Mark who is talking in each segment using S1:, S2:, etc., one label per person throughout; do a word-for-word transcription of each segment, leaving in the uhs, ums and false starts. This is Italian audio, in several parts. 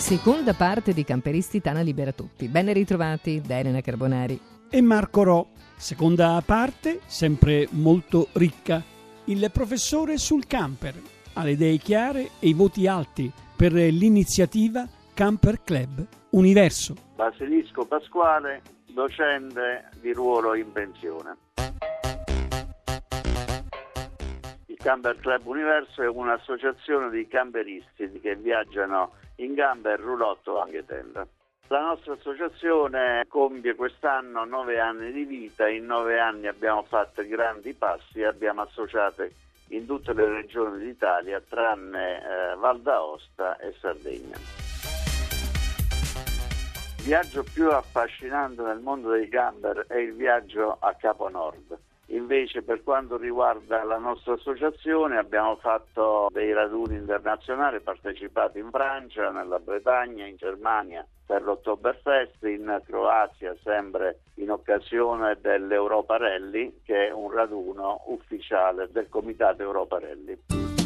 S1: seconda parte di Camperisti Tana Libera Tutti. Ben ritrovati da Elena Carbonari
S2: e Marco Ro. Seconda parte, sempre molto ricca. Il professore sul camper ha le idee chiare e i voti alti per l'iniziativa Camper Club Universo.
S3: Basilisco Pasquale, docente di ruolo in pensione. Il Camper Club Universo è un'associazione di camperisti che viaggiano in camper, roulotte o anche tenda. La nostra associazione compie quest'anno nove anni di vita. In nove anni abbiamo fatto grandi passi e abbiamo associate in tutte le regioni d'Italia tranne eh, Val d'Aosta e Sardegna. Il viaggio più affascinante nel mondo dei camper è il viaggio a Capo Nord. Invece, per quanto riguarda la nostra associazione, abbiamo fatto dei raduni internazionali, partecipati in Francia, nella Bretagna, in Germania per l'Oktoberfest, in Croazia sempre in occasione dell'Europa Rally, che è un raduno ufficiale del Comitato Europa Rally.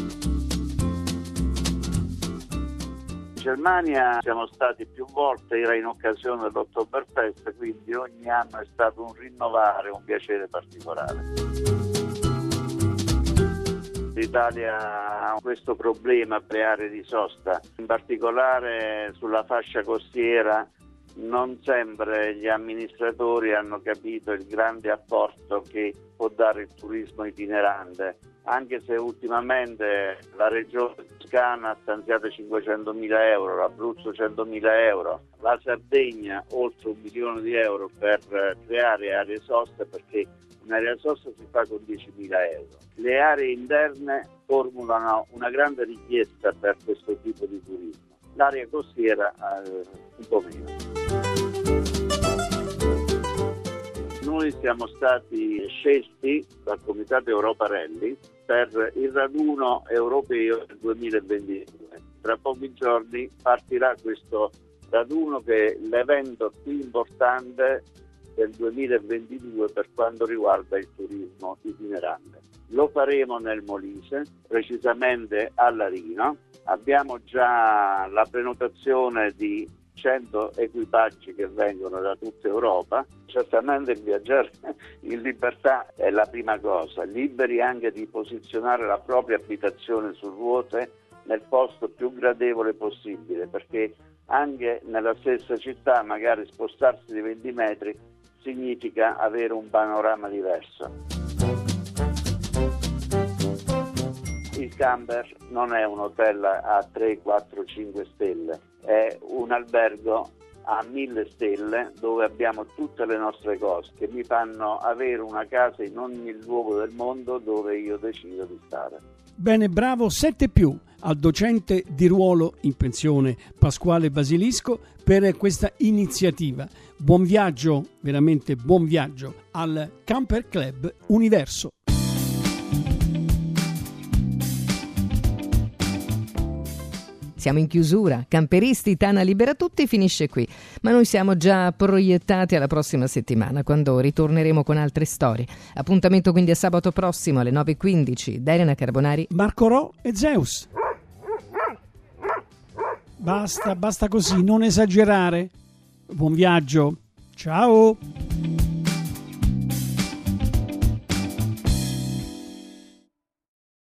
S3: In Germania siamo stati più volte, era in occasione dell'Oktoberfest, quindi ogni anno è stato un rinnovare, un piacere particolare. L'Italia ha questo problema per le aree di sosta, in particolare sulla fascia costiera. Non sempre gli amministratori hanno capito il grande apporto che può dare il turismo itinerante, anche se ultimamente la regione Toscana ha stanziato cinquecentomila euro, l'Abruzzo centomila euro, la Sardegna oltre un milione di euro per creare aree soste, perché un'area sosta si fa con diecimila euro. Le aree interne formulano una grande richiesta per questo tipo di turismo. L'area costiera eh, un po' meno. Noi siamo stati scelti dal Comitato Europa Rally per il raduno europeo del duemilaventidue. Tra pochi giorni partirà questo raduno, che è l'evento più importante del duemilaventidue per quanto riguarda il turismo itinerante. Lo faremo nel Molise, precisamente a Larino. Abbiamo già la prenotazione di cento equipaggi che vengono da tutta Europa. Certamente il viaggiare in libertà è la prima cosa, liberi anche di posizionare la propria abitazione su ruote nel posto più gradevole possibile, perché anche nella stessa città magari spostarsi di venti metri significa avere un panorama diverso. Il camper non è un hotel a tre, quattro, cinque stelle, è un albergo a mille stelle dove abbiamo tutte le nostre cose che mi fanno avere una casa in ogni luogo del mondo dove io decido di stare.
S2: Bene, bravo, sette più al docente di ruolo in pensione Pasquale Basilisco per questa iniziativa. Buon viaggio, veramente buon viaggio al Camper Club Universo.
S1: Siamo in chiusura, Camperisti Tana Libera Tutti finisce qui, ma noi siamo già proiettati alla prossima settimana, quando ritorneremo con altre storie. Appuntamento quindi a sabato prossimo alle nove e quindici da Elena Carbonari,
S2: Marco Ro e Zeus. Basta, basta così, non esagerare. Buon viaggio, ciao!